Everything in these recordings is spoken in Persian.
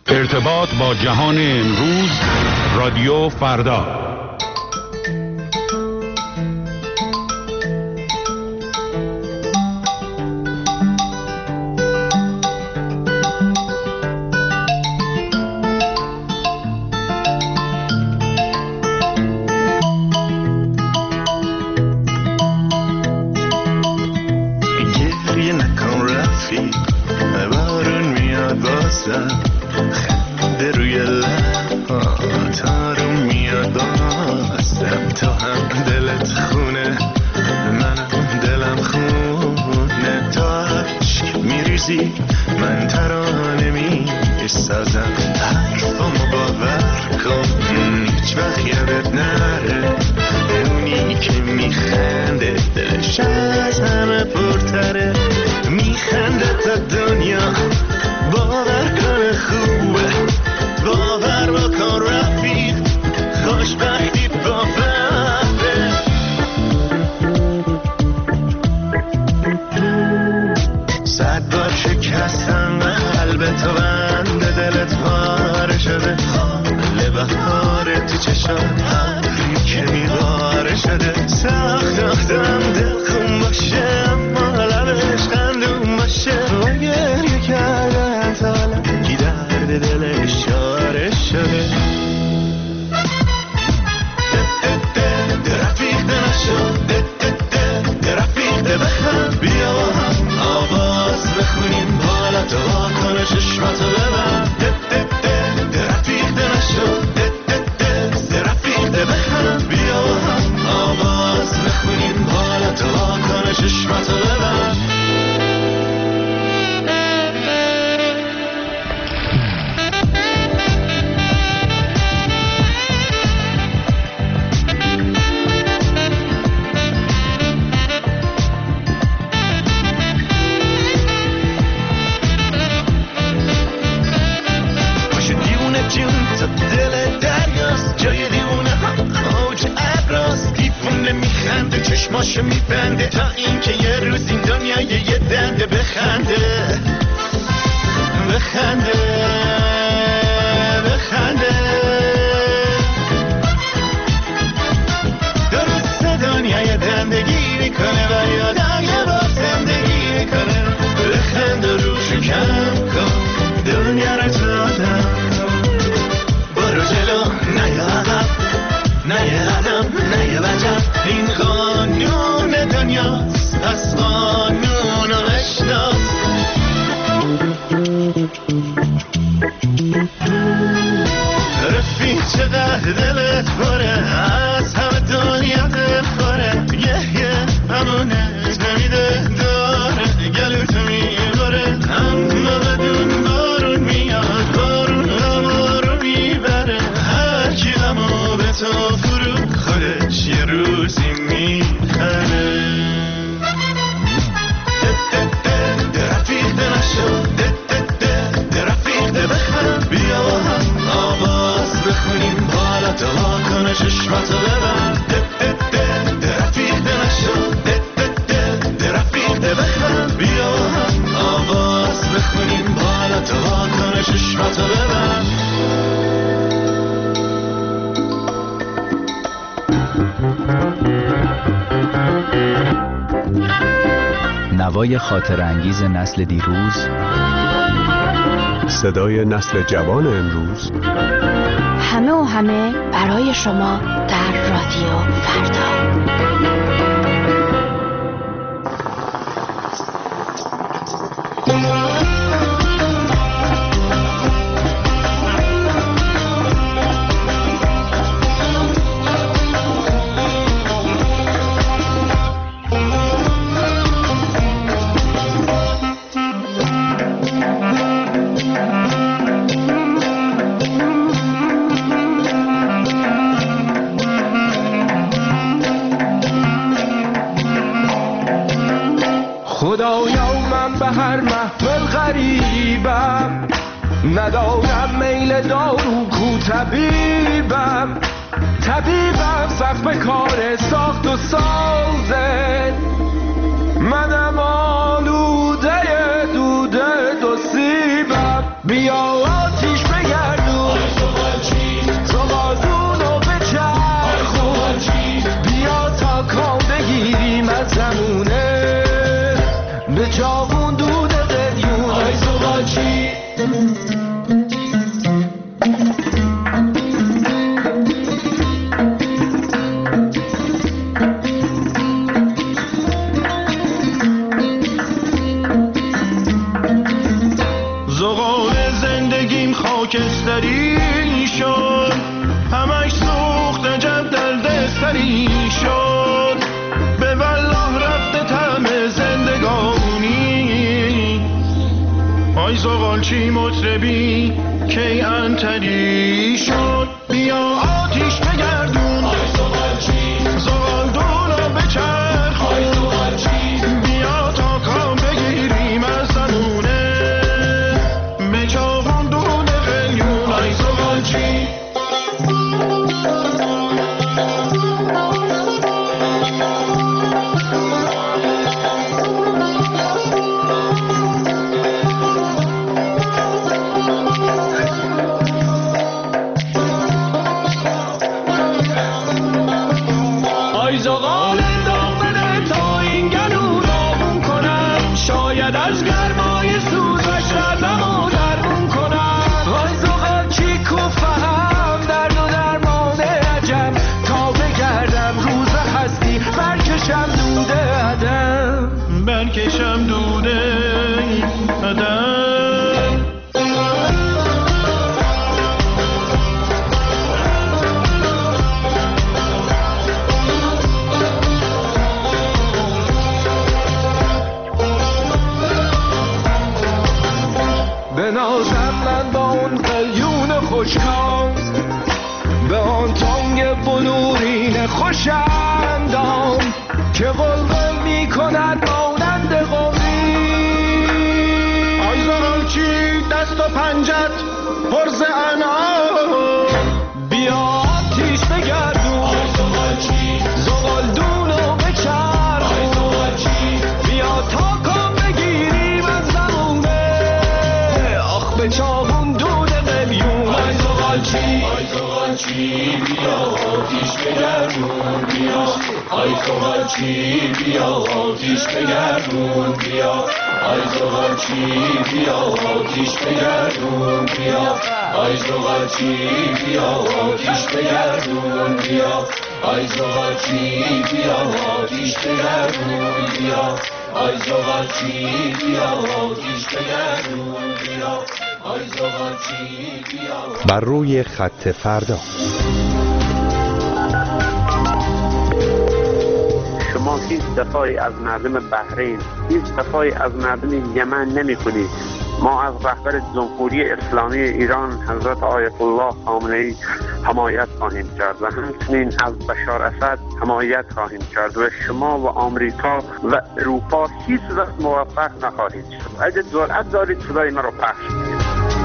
ارتباط با جهان امروز، رادیو فردا. خنده روی لبات آروم میاد بازم، تو هم دلت خونه منم دلم خونه، تو عشق میریزی من ترانه میسازم، حرفامو باور کن هیچ وقت یادت نره، اونی که میخنده دلش از همه پرتره، میخنده تا دنیا باور کن خوبه، باور بکن رفیق خوشبختی با فرده، صد بار شکستم قلب تو بنده، دلت پاره شده حال بهاره تو چشات ابری که میباره شده، ساختم دل خون باشه اما لبش خندون باشه، و گریه کردن تا لنگی درد دلش چاره شده، رفیقه نشو رفیقه بخند، بیا با هم آواز بخونیم بالا تو واکنه چشماتو ببند، رفیقه نشو رفیقه بخند، بیا با هم آواز بخونیم بالا تو واکنه چشماتو ببند. چشماشو میبنده تا اینکه یه روز این دنیا یه دنده بخنده بخنده بخنده، درست دنیا یه دندگی میکنه و یادم یه بار زندگی میکنه، بخنده روشو کم کن دنیا رو دادم، برو جلو نه عقب نه یه قدم نه یه وجب، این قانون دنیاست پس قانون رو بشناس، رفیق چقدر دلت پره از همه دنیا دل خوره، یه همونه نمیده داره گلوتو میباره، اما بدون بارون میاد بارون همو رو میبره، هر کی همو به تو فرو خودش یه روزی میخره، رفیقه نشو رفیقه بخند، بیا با هم آواز بخونیم بالا تو واکنه چشماتو ببند، رفیقه نشو رفیقه بخند، بیا با هم آواز بخونیم بالا تو واکنه چشماتو ببند. نوای خاطر انگیز نسل دیروز، صدای نسل جوان امروز، همه و همه برای شما در رادیو فردا. خدایا من به هر محفل غریبم، ندارم میل دارو کو طبیبم، طبیبم سخت به کار ساخت و سازه، منم آلوده دوده دو سیبم، بیا آتیش زغال زندگیم خاکستری شد، همش سوخت عجب دردسری شد، به والله رفته طعم زندگانی. آی زغال چی مطربی کی انتری شد، بیا آتیش بگردون، آی زغال چی زغال دونو بچرخ، آی زغال چی بیا تا کام بگیریم از زنونه، به چاقون دود قلیون، آی زغال چی. برکشم دوده عدم. بنازم من با اون قلیون خوشکام، به آن تانگ بلورین خوشندام که قلقل می کند مانند قمری. آی زغال چی دست و پنجت پرز انعام، بیا آتیش بگردون، آی زغال چی زغال دونو بچرخ، آی زغال چی بیا تا کام بگیریم از زمونه، آخ به چاقون دود قلیون، آی زغال چی، آی زغال چی بیا آتیش بگردون، بیا آی زغال چی بیا آتیش بگردون، بیا آی زغال چی بیا آتیش بگردون، بیا آی زغال چی بیا آتیش بگردون، بیا آی زغال چی بیا آتیش بگردون، بیا آی زغال چی بیا آتیش بگردون، بیا آی زغال چی بیا. بر روی خط فردا. شما هیچ دفاعی از مردم بحرین، هیچ دفاعی از مردم یمن نمی کنید. ما از رهبر جمهوری اسلامی ایران حضرت آیت الله خامنه‌ای حمایت خواهیم کرد و همچنین از بشار اسد حمایت خواهیم کرد و شما و آمریکا و اروپا هیچ وقت موفق نخواهید شد. اگه جرأت دارید صدای ما رو پخش کنید.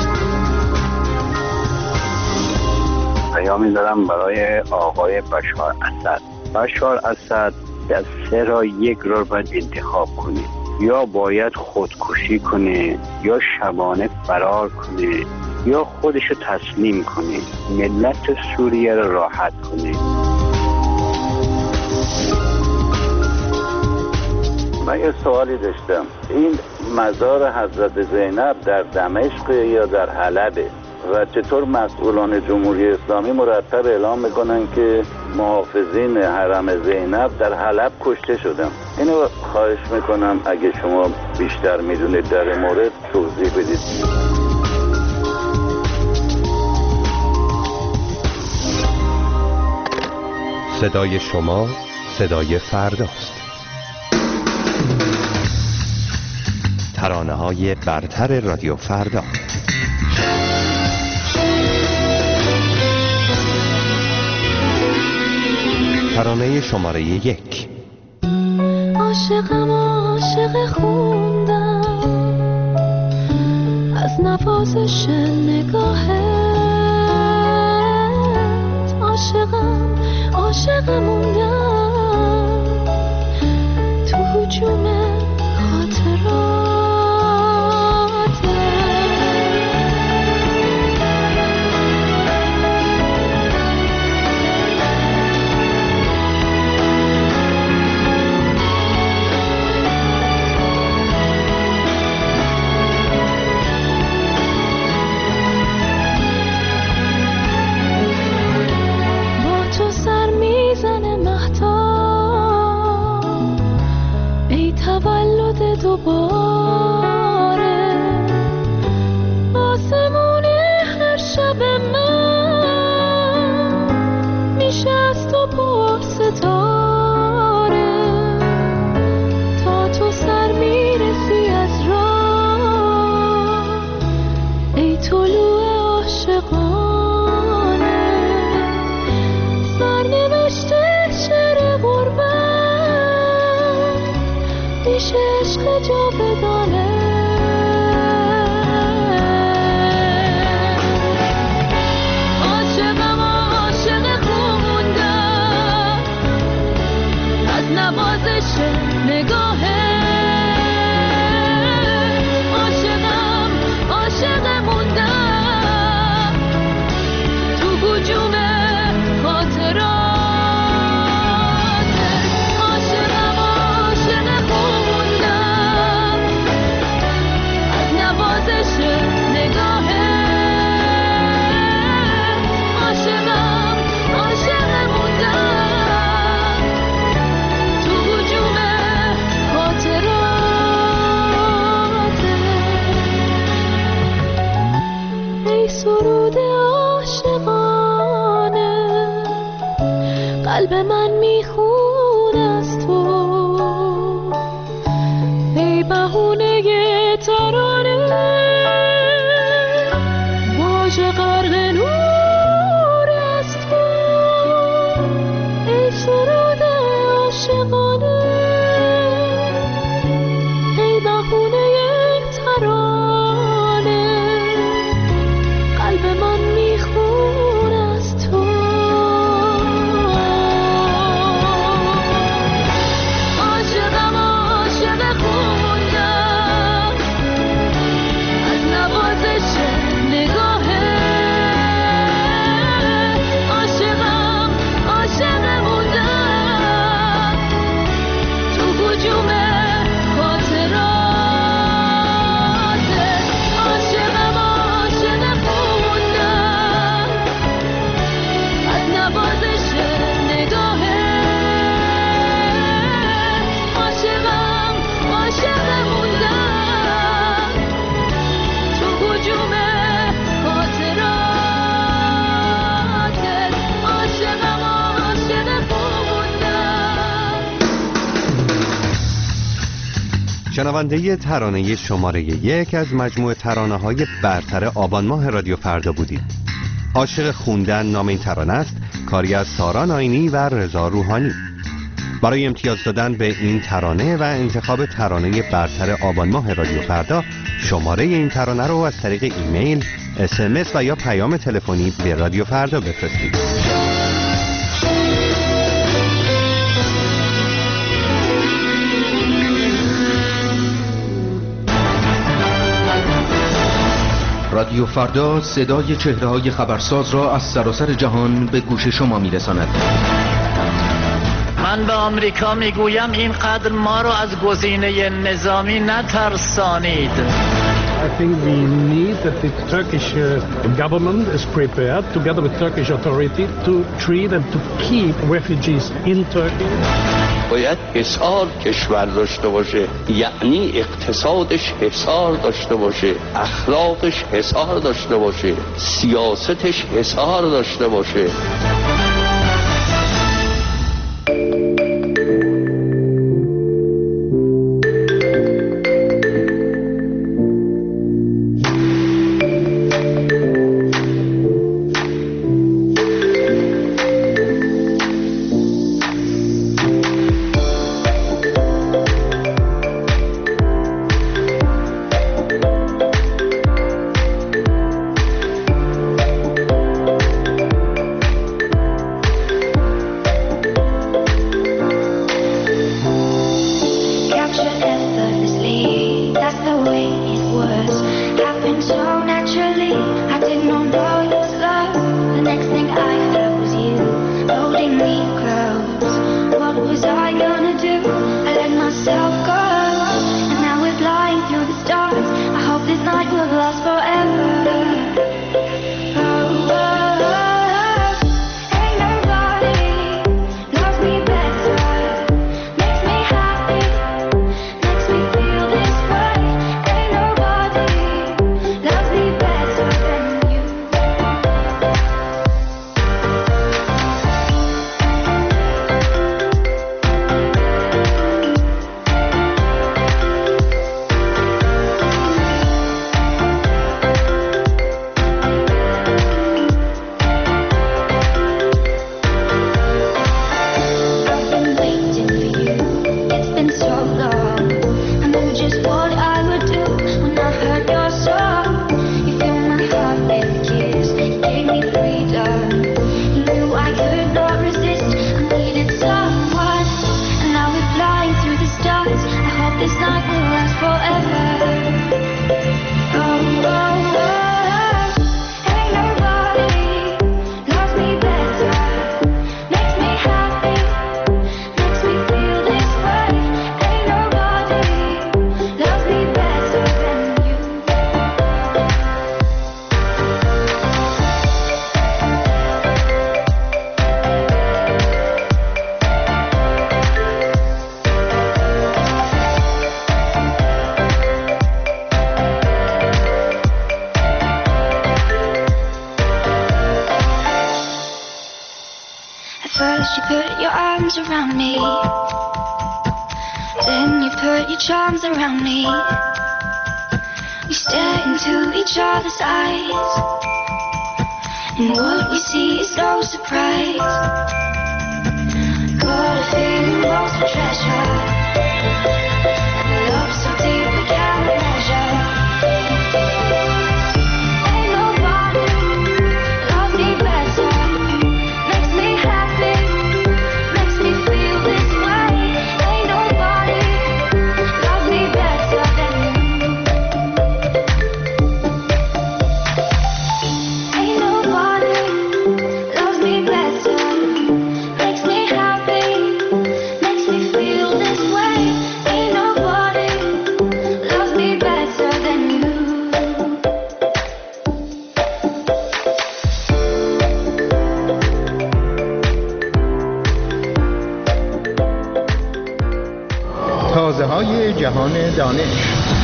پیامی دارم برای آقای بشار اسد. بشار اسد از سه را یک را باید انتخاب کنه، یا باید خودکشی کنه، یا شبانه فرار کنه، یا خودشو تسلیم کنه، ملت سوریه را راحت کنه. من یه سوالی داشتم، این مزار حضرت زینب در دمشق یا در حلبه و چطور مسئولان جمهوری اسلامی مرتب اعلام میکنن که محافظین حرم زینب در حلب کشته شدن؟ اینو خواهش میکنم اگه شما بیشتر میدونید در مورد توضیح بدید. صدای شما صدای فرداست. ترانه‌های برتر رادیو فردا. ترانه شماره 1. عاشقم عاشق خوندم از نوازش نگاهت، عاشقم عاشق موندم تو هجوم خاطرات. طلوع عاشقانه سرنوشت شعر غربت میشه عشق جاودانه عاشقم عاشق خوندم از نوازش نگاهه قلب من میخونه از تو ای بهونه ترانه واژه غرق نور از تو ای سرود عاشقانه ای بهونه ترانه قلب من میخونه از تو شنونده ترانه شماره 1 از مجموعه ترانه‌های برتر آبان ماه رادیو فردا بودید. عاشق خوندن نام این ترانه است، کاری از سارا ناینی و رضا روحانی. برای امتیاز دادن به این ترانه و انتخاب ترانه برتر آبان ماه رادیو فردا، شماره این ترانه رو از طریق ایمیل، SMS و یا پیام تلفنی به رادیو فردا بفرستید. رادیو فردا صدای چهره‌های خبرساز را از سراسر جهان به گوش شما می‌رساند. من به آمریکا میگویم اینقدر ما رو از گزینه نظامی نترسانید. I think we need that the Turkish government is prepared together with Turkish authority to treat and to keep refugees in Turkey. باید حصار کشور داشته باشه، یعنی اقتصادش حصار داشته باشه، اخلاقش حصار داشته باشه، سیاستش حصار داشته باشه. First you put your arms around me, then you put your charms around me. We stare into each other's eyes, and what we see is no surprise. Got a feeling lost for treasure, love so deep we can't measure. Ain't nobody loves me better, makes me happy, makes me feel this way. Ain't nobody loves me better than you. Ain't nobody loves me better, makes me happy, makes me feel this way. Ain't nobody loves me better than you. تازه های جهان دانش.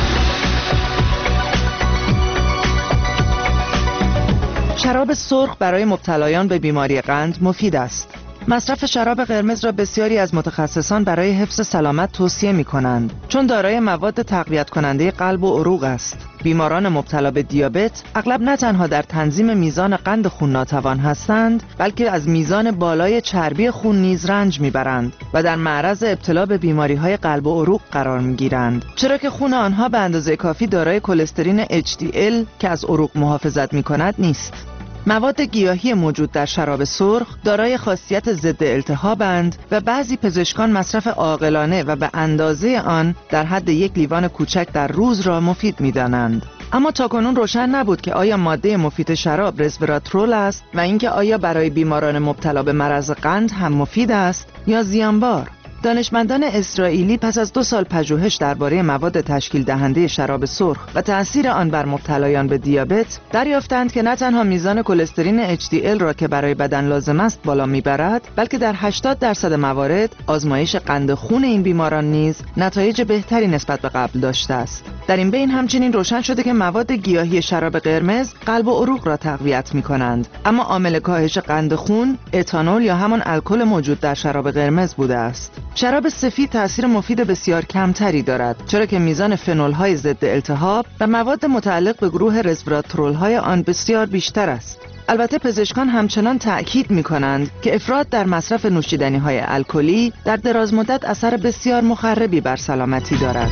شراب سرخ برای مبتلایان به بیماری قند مفید است. مصرف شراب قرمز را بسیاری از متخصصان برای حفظ سلامت توصیه می کنند، چون دارای مواد تقویت کننده قلب و عروق است. بیماران مبتلا به دیابت اغلب نه تنها در تنظیم میزان قند خون ناتوان هستند، بلکه از میزان بالای چربی خون نیز رنج میبرند و در معرض ابتلا به بیماری‌های قلب و عروق قرار میگیرند، چرا که خون آنها به اندازه کافی دارای کلسترین HDL که از عروق محافظت میکند نیست. مواد گیاهی موجود در شراب سرخ دارای خاصیت ضد التهابند و بعضی پزشکان مصرف عاقلانه و به اندازه آن در حد یک لیوان کوچک در روز را مفید می‌دانند. اما تاکنون روشن نبود که آیا ماده مفید شراب رزوراترول است و اینکه آیا برای بیماران مبتلا به مرض قند هم مفید است یا زیانبار. دانشمندان اسرائیلی پس از 2 سال پژوهش درباره مواد تشکیل دهنده شراب سرخ و تأثیر آن بر مبتلایان به دیابت دریافتند که نه تنها میزان کلسترین HDL را که برای بدن لازم است بالا میبرد، بلکه در 80% موارد آزمایش قند خون این بیماران نیز نتایج بهتری نسبت به قبل داشته است. در این بین همچنین روشن شده که مواد گیاهی شراب قرمز قلب و عروق را تقویت می‌کنند، اما عامل کاهش قند خون اتانول یا همان الکل موجود در شراب قرمز بوده است. شراب سفید تأثیر مفید بسیار کمتری دارد، چرا که میزان فنول‌های ضد التهاب و مواد متعلق به گروه رزوراترول‌های آن بسیار بیشتر است. البته پزشکان همچنان تأکید می‌کنند که افراط در مصرف نوشیدنی‌های الکلی در دراز مدت اثر بسیار مخربی بر سلامتی دارد.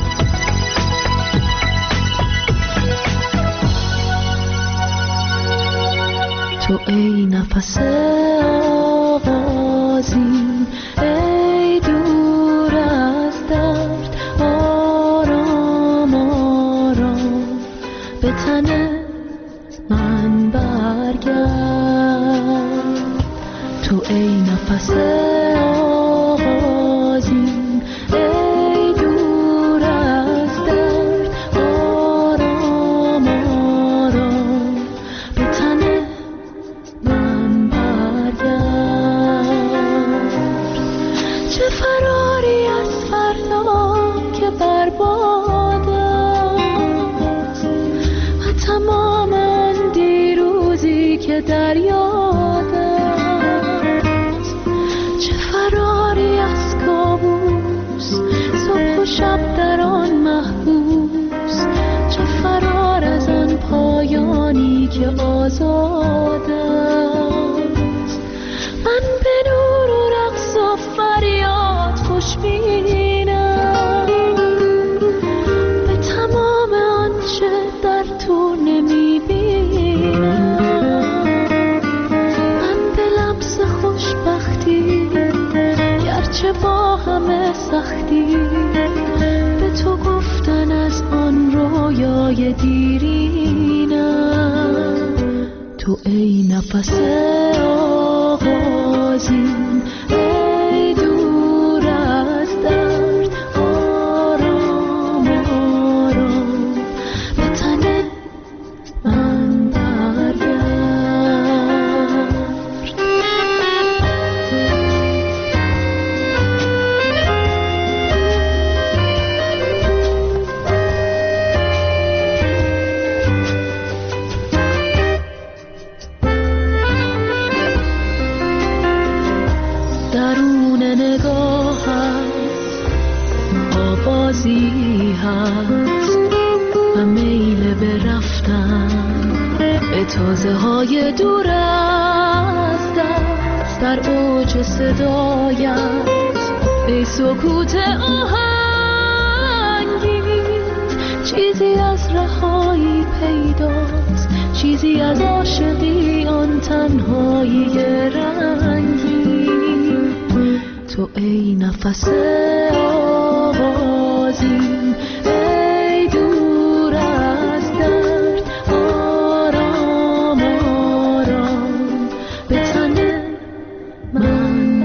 تو ای نفس آغازین، ای دور از درد، آرام آرام به تن من برگرد. تو ای نفس آغازین، ای دور از درد، آرام آرام به تن من برگرد. چه فراری از فردا که برباد است و تمام آن دیروزی که در یاد است. چه فراری از کابوس، صبح و شب در آن محبوس. چه فرار از آن پایانی که آزاد است. من به نور و رقص و فریاد خوشبینم، به تمام آنچه در تو نمیبینم. من به لمس خوشبختی، گرچه با همه سختی، به تو گفتن از آن رویای دیرینم. تو ای نفس آغازین، ای دور از درد، آرام آرام به تن من برگرد. تازه های دور از دست در اوج صدایت، ای سکوت آهنگین، چیزی از رهایی پیداست، چیزی از عاشقی آن تنهایی رنگین. تو ای نفس آغازین، ای دور از درد، آرام آرام به تن من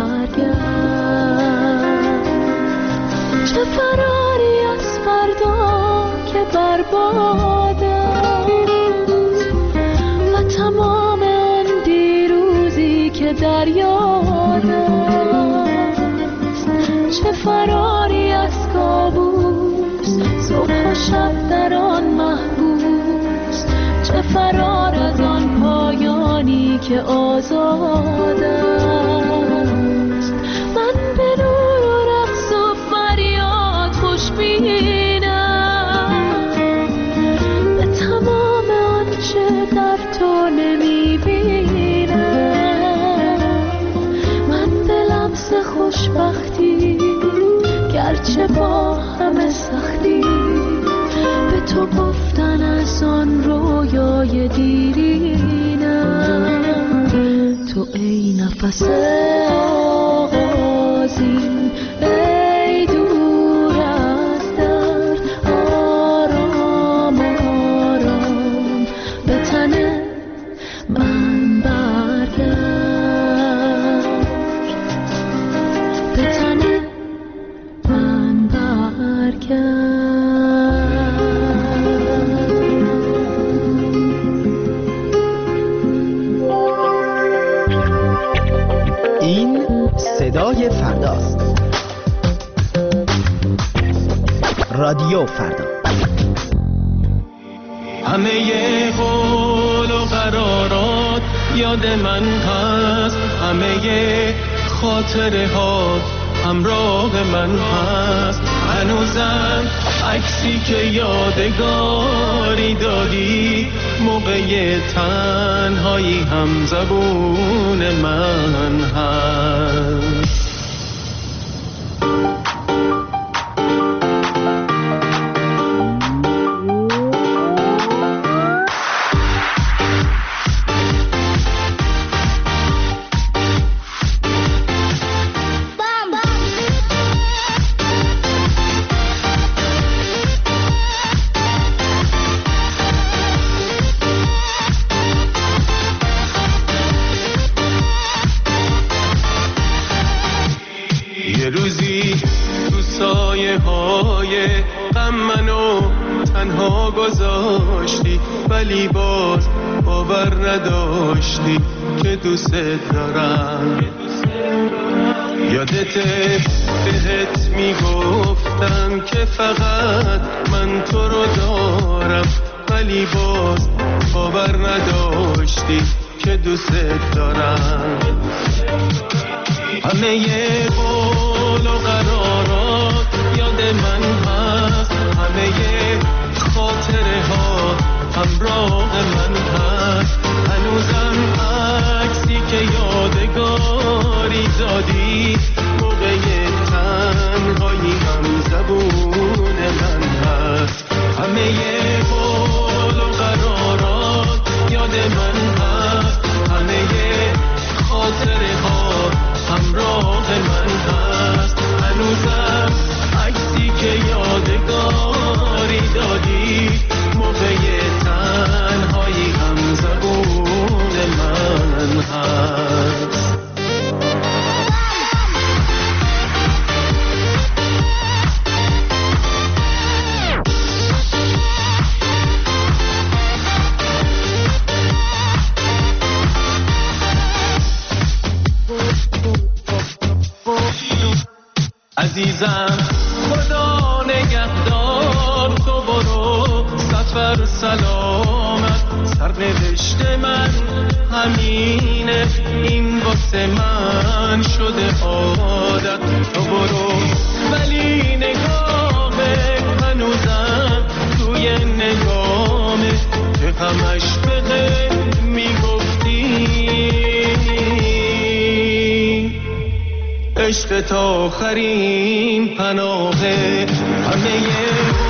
برگرد. چه فراری از فردا که برباد است و تمام آن دیروزی که در یاد است. چه فراری از کابوس، صبح و شب در آن محبوس. چه فرار از آن پایانی که آزاد است. من به نور و رقص و فریاد خوشبینم، به تمام آنچه در تو نمیبینم. من به لمس خوشبختی گرچه با همه سختی، به تو گفتن از آن رویای دیرینم. تو ای نفس آغازین، ای دور از درد، آرام آرام به تن من برگرد، به تن من برگرد. این صدای فرداست. رادیو فردا. همه قول و قرارات یاد من هست، همه خاطره ها همراه من هست. هنوزم عکسی که یادگاری دادی، موقع تنهایی هم زبون من هست. یه روزی تو سایه های غم منو تنها گذاشتی، ولی باز باور نداشتی که دوست دارم. یادته بهت میگفتم که فقط من تو رو دارم، ولی باز باور نداشتی که دوست دارم. همه قول و قرارات یاد من هست، همه خاطره ها همراه من هست. هنوزم عکسی که یادگاری دادی، موقع تنهایی هم زبون من هست. همه قول و قرارات یاد من هست، همه خاطره ها همراه من هست. هنوزم عکسی که یادگاری دادی، موقع تنهایی هم زبون من هست. عزیزم خدا نگهدار، تو برو سفر سلامت. سرنوشت من همینه، این واسه من شده عادت. تو برو ولی نگاه هنوزم توی نگامه، که همش به غیر میگفتی عشق تا آخرین پناه همه